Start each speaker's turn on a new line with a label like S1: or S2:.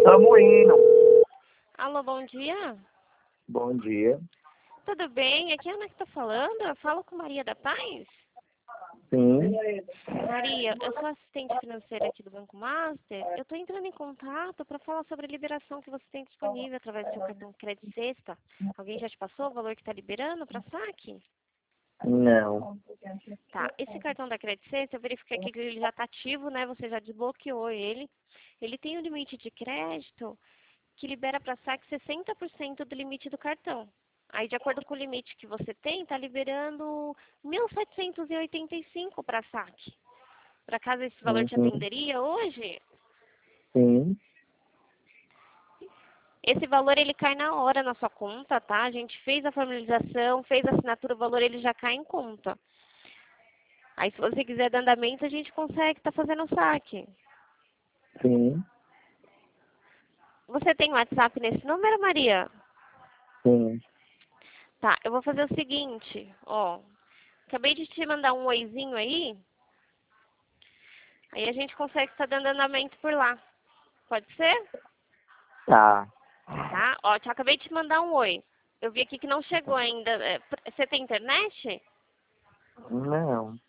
S1: Tamo indo.
S2: Alô, bom dia.
S1: Bom dia.
S2: Tudo bem? Aqui é a Ana que tá falando. Eu falo com Maria da Paz.
S1: Sim.
S2: Maria, eu sou assistente financeira aqui do Banco Master. Eu estou entrando em contato para falar sobre a liberação que você tem disponível através do seu cartão Crédito Sexta. Alguém já te passou o valor que está liberando para saque?
S1: Não.
S2: Tá. Esse cartão da Crédito Sexta, eu verifiquei aqui que ele já está ativo, né? Você já desbloqueou ele. Ele tem um limite de crédito que libera para saque 60% do limite do cartão. Aí, de acordo com o limite que você tem, está liberando 1.785 para saque. Por acaso esse valor te
S1: Uhum.
S2: atenderia hoje?
S1: Sim.
S2: Esse valor ele cai na hora na sua conta, tá? A gente fez a formalização, fez a assinatura, o valor ele já cai em conta. Aí, se você quiser dar andamento, a gente consegue estar fazendo o saque.
S1: Sim.
S2: Você tem WhatsApp nesse número, Maria?
S1: Sim.
S2: Tá, eu vou fazer o seguinte, ó. Acabei de te mandar um oizinho aí. Aí a gente consegue estar dando andamento por lá. Pode ser?
S1: Tá.
S2: Tá? Ó, acabei de te mandar um oi. Eu vi aqui que não chegou ainda. Você tem internet?
S1: Não.